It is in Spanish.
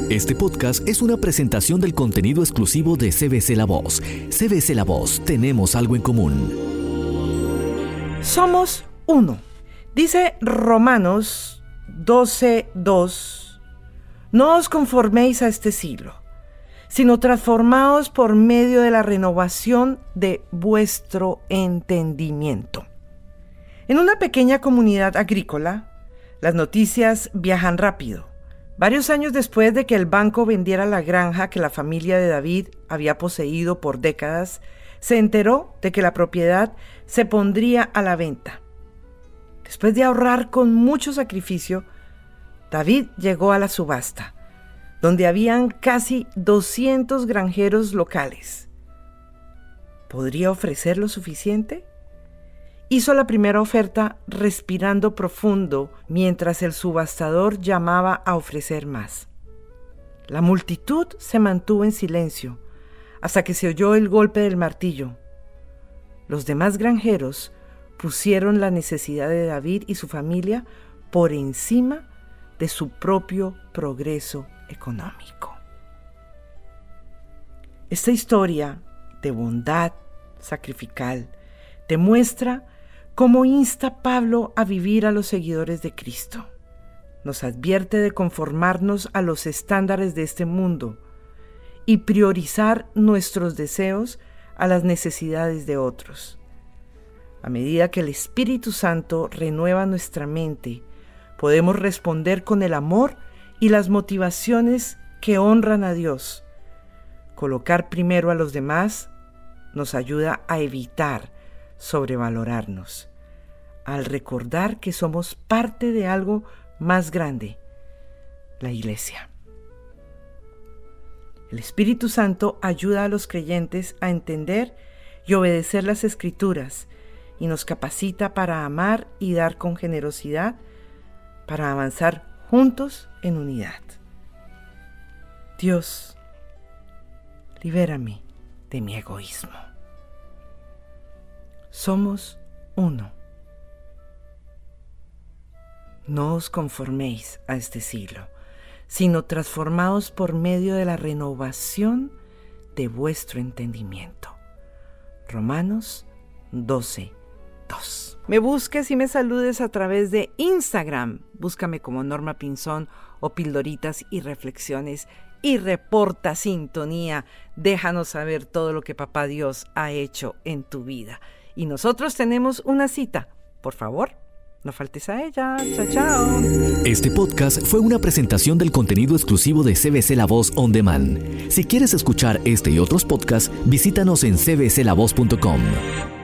Este podcast es una presentación del contenido exclusivo de CBC La Voz. CBC La Voz, tenemos algo en común. Somos uno. Dice Romanos 12:2. No os conforméis a este siglo, sino transformaos por medio de la renovación de vuestro entendimiento. En una pequeña comunidad agrícola, las noticias viajan rápido. Varios años después de que el banco vendiera la granja que la familia de David había poseído por décadas, se enteró de que la propiedad se pondría a la venta. Después de ahorrar con mucho sacrificio, David llegó a la subasta, donde habían casi 200 granjeros locales. ¿Podría ofrecer lo suficiente? Hizo la primera oferta respirando profundo mientras el subastador llamaba a ofrecer más. La multitud se mantuvo en silencio hasta que se oyó el golpe del martillo. Los demás granjeros pusieron la necesidad de David y su familia por encima de su propio progreso económico. Esta historia de bondad sacrificial demuestra cómo insta Pablo a vivir a los seguidores de Cristo. Nos advierte de conformarnos a los estándares de este mundo y priorizar nuestros deseos a las necesidades de otros. A medida que el Espíritu Santo renueva nuestra mente, podemos responder con el amor y las motivaciones que honran a Dios. Colocar primero a los demás nos ayuda a evitar sobrevalorarnos, al recordar que somos parte de algo más grande, la Iglesia. El Espíritu Santo ayuda a los creyentes a entender y obedecer las Escrituras y nos capacita para amar y dar con generosidad, para avanzar juntos en unidad. Dios, libérame de mi egoísmo. Somos uno. No os conforméis a este siglo, sino transformaos por medio de la renovación de vuestro entendimiento. Romanos 12:2. Me busques y me saludes a través de Instagram. Búscame como Norma Pinzón o Pildoritas y Reflexiones y reporta sintonía. Déjanos saber todo lo que Papá Dios ha hecho en tu vida. Y nosotros tenemos una cita. Por favor, no faltes a ella. Chao, chao. Este podcast fue una presentación del contenido exclusivo de CBC La Voz On Demand. Si quieres escuchar este y otros podcasts, visítanos en cbclavoz.com.